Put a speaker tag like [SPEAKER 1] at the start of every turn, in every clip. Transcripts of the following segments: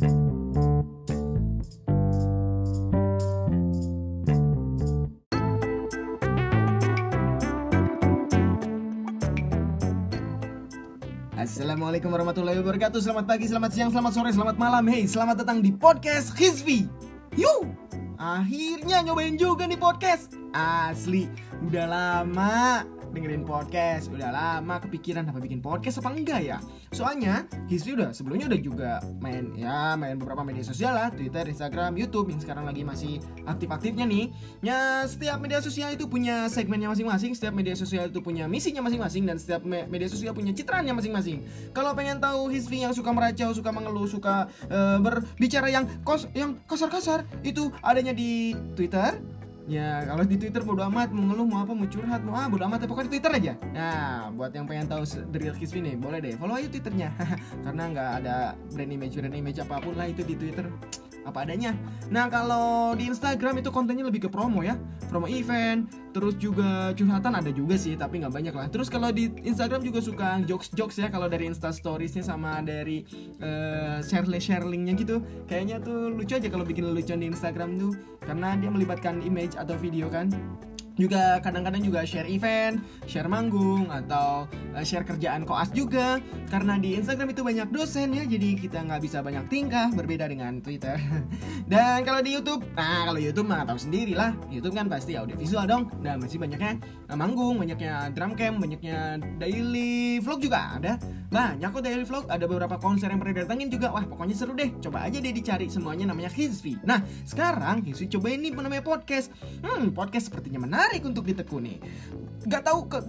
[SPEAKER 1] Assalamualaikum warahmatullahi wabarakatuh. Selamat pagi, selamat siang, selamat sore, selamat malam. Hey, selamat datang di podcast Hizvi. Yuh, akhirnya nyobain juga nih podcast. Asli, udah lama dengerin podcast, udah lama kepikiran apa bikin podcast apa enggak ya. Soalnya Hizvi sebelumnya udah juga main beberapa media sosial lah, Twitter, Instagram, YouTube yang sekarang lagi masih aktif-aktifnya nih. Ya, setiap media sosial itu punya segmennya masing-masing, setiap media sosial itu punya misinya masing-masing, dan setiap media sosial punya citraannya masing-masing. Kalau pengen tahu Hizvi yang suka meracau, suka mengeluh, suka berbicara yang kasar-kasar, itu adanya di Twitter. Ya, kalau di Twitter bodo amat, mau ngeluh, mau apa, mau curhat, mau bodo amat, pokoknya di Twitter aja. Nah, buat yang pengen tahu The Real Hizvi nih, boleh deh follow aja Twitternya. Karena nggak ada brand image apapun lah itu di Twitter, apa adanya. Nah, kalau di Instagram itu kontennya lebih ke promo ya, promo event, terus juga curhatan ada juga sih, tapi nggak banyak lah. Terus kalau di Instagram juga suka jokes ya, kalau dari Insta Storiesnya sama dari share-linknya gitu, kayaknya tuh lucu aja kalau bikin lucuan di Instagram tuh, karena dia melibatkan image atau video kan. Juga kadang-kadang juga share event, share manggung, atau share kerjaan koas juga. Karena di Instagram itu banyak dosen ya, jadi kita nggak bisa banyak tingkah, berbeda dengan Twitter. Dan kalau di YouTube, kalau YouTube mah tahu sendiri lah, YouTube kan pasti audio visual dong. Dan masih banyaknya manggung, banyaknya drum camp, banyaknya daily vlog juga ada. Banyak kok daily vlog, ada beberapa konser yang pernah datangin juga. Wah, pokoknya seru deh, coba aja deh dicari, semuanya namanya Hizvi. Nah, sekarang Hizvi cobain nih namanya podcast. Podcast sepertinya menarik untuk ditekuni. Gak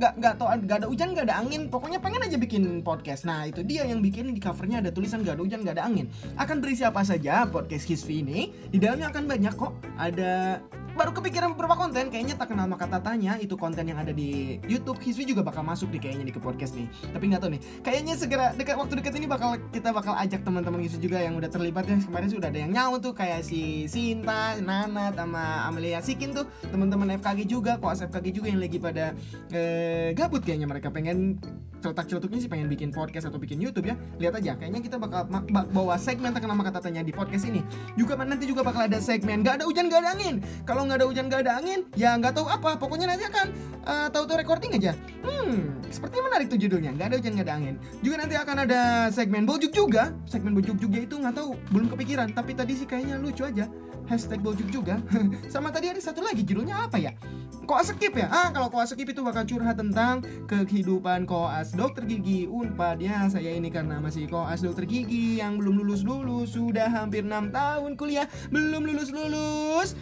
[SPEAKER 1] ada hujan, gak ada angin, pokoknya pengen aja bikin podcast. Nah, itu dia yang bikin di covernya ada tulisan gak ada hujan, gak ada angin. Akan berisi apa saja podcast Hizvi ini? Di dalamnya akan banyak kok. Ada baru kepikiran beberapa konten, kayaknya tak kenal maka tatanya, itu konten yang ada di YouTube. Hizvi juga bakal masuk di kayaknya di ke podcast nih. Tapi nggak tahu nih, kayaknya segera waktu dekat ini kita bakal ajak teman-teman Hizvi juga yang udah terlibat ya. Kemarin sudah ada yang nyawa tuh, kayak si Sinta, Nana, sama Amelia Sikin tuh, teman-teman FKG juga, koas FKG juga yang lagi pada gabut kayaknya. Mereka pengen celetuk-celetuknya sih pengen bikin podcast atau bikin YouTube ya. Lihat aja, kayaknya kita bakal bawa segmen tak kenal maka tatanya di podcast ini. Juga nanti juga bakal ada segmen gak ada hujan gak ada angin. Kalau nggak ada hujan nggak ada angin, ya nggak tahu apa, pokoknya nanti akan tahu recording aja. Sepertinya menarik tuh judulnya, nggak ada hujan nggak ada angin. Juga nanti akan ada segmen Boljuk juga. Segmen Boljuk juga itu nggak tahu, belum kepikiran, tapi tadi sih kayaknya lucu aja, #Boljuk juga. Sama tadi ada satu lagi, judulnya apa ya? Koas skip ya. Kalau koas skip itu bakal curhat tentang kehidupan koas dokter gigi Unpad ya. Saya ini karena masih koas dokter gigi yang belum lulus, sudah hampir 6 tahun kuliah belum lulus.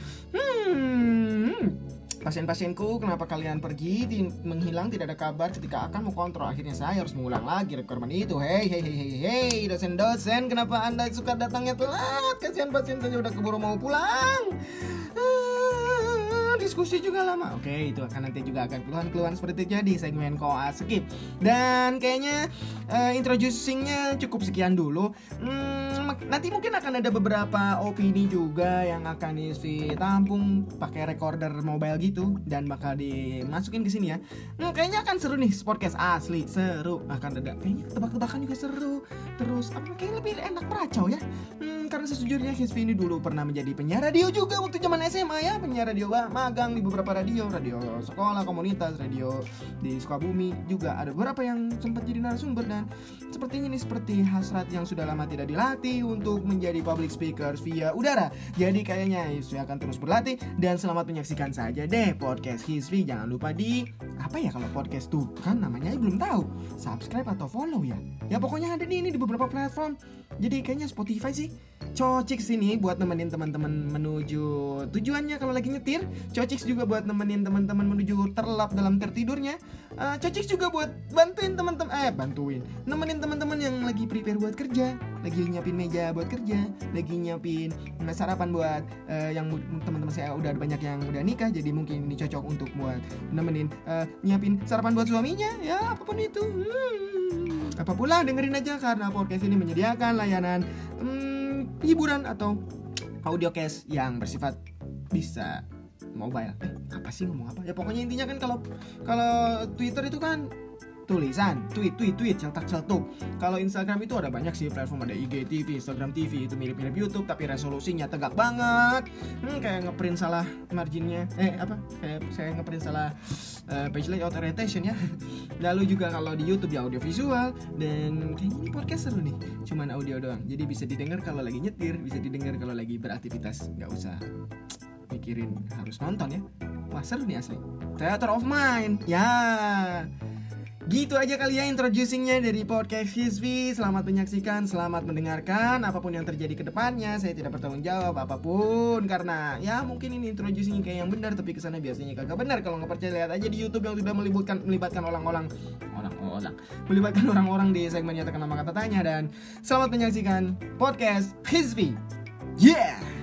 [SPEAKER 1] Pasien-pasienku, kenapa kalian pergi, menghilang, tidak ada kabar ketika akan mau kontrol? Akhirnya saya harus mengulang lagi rekaman itu. Hey, dosen-dosen, kenapa Anda suka datangnya telat? Kasihan pasien saja udah keburu mau pulang. Diskusi juga lama. Oke, itu akan nanti juga akan keluhan-keluhan seperti itu di segmen koas skip. Dan kayaknya introducingnya cukup sekian dulu. Nanti mungkin akan ada beberapa opini juga yang akan Hizvi tampung pakai recorder mobile gitu dan bakal dimasukin ke sini ya. Kayaknya akan seru nih podcast, asli seru. Akan ada kayaknya tebak-tebakan juga seru. Terus kayaknya lebih enak meracau ya. Karena sejujurnya Hizvi ini dulu pernah menjadi penyiar radio juga waktu zaman SMA ya, penyiar radio magang di beberapa radio sekolah, komunitas, radio di Sukabumi juga ada beberapa yang sempat jadi narasumber. Dan sepertinya ini seperti hasrat yang sudah lama tidak dilatih untuk menjadi public speaker via udara. Jadi kayaknya Hizvi akan terus berlatih, dan selamat menyaksikan saja deh podcast Hizvi. Jangan lupa kalau podcast tuh kan namanya belum tahu, subscribe atau follow ya. Ya pokoknya ada ini di beberapa platform. Jadi kayaknya Spotify sih cocok sini buat nemenin teman-teman menuju tujuannya kalau lagi nyetir. Cocok juga buat nemenin teman-teman menuju terlelap dalam tertidurnya. Cocok juga buat bantuin nemenin teman-teman yang lagi prepare buat kerja, lagi nyiapin meja buat kerja, lagi nyiapin sarapan buat yang teman-teman saya udah banyak yang udah nikah, jadi mungkin ini cocok untuk buat nemenin nyiapin sarapan buat suaminya ya, apapun itu. Apapun lah, dengerin aja karena podcast ini menyediakan layanan hiburan atau audiocast yang bersifat bisa mobile. Apa sih ngomong apa? Ya pokoknya intinya kan kalau Twitter itu kan tulisan, tweet, celtak-celtuk. Kalau Instagram itu ada banyak sih platform, ada IG TV, Instagram TV, itu mirip-mirip YouTube tapi resolusinya tegak banget. Kayak ngeprint salah marginnya. Kayak saya ngeprint salah page layout orientation ya. Lalu juga kalau di YouTube ya audio visual, dan kayaknya ini podcast seru nih, cuman audio doang. Jadi bisa didengar kalau lagi nyetir, bisa didengar kalau lagi beraktivitas, nggak usah mikirin harus nonton ya. Wah seru nih asli. Theater of Mind. Ya, gitu aja kali ya introducingnya dari podcast Hizvi. Selamat menyaksikan, selamat mendengarkan. Apapun yang terjadi ke depannya, saya tidak bertanggung jawab apapun, karena ya mungkin ini introducingnya kayak yang benar, tapi kesana biasanya kagak benar. Kalau nggak percaya lihat aja di YouTube yang sudah melibatkan melibatkan orang-orang di segmen nyatakan nama kata tanya. Dan selamat menyaksikan podcast Hizvi. Yeah.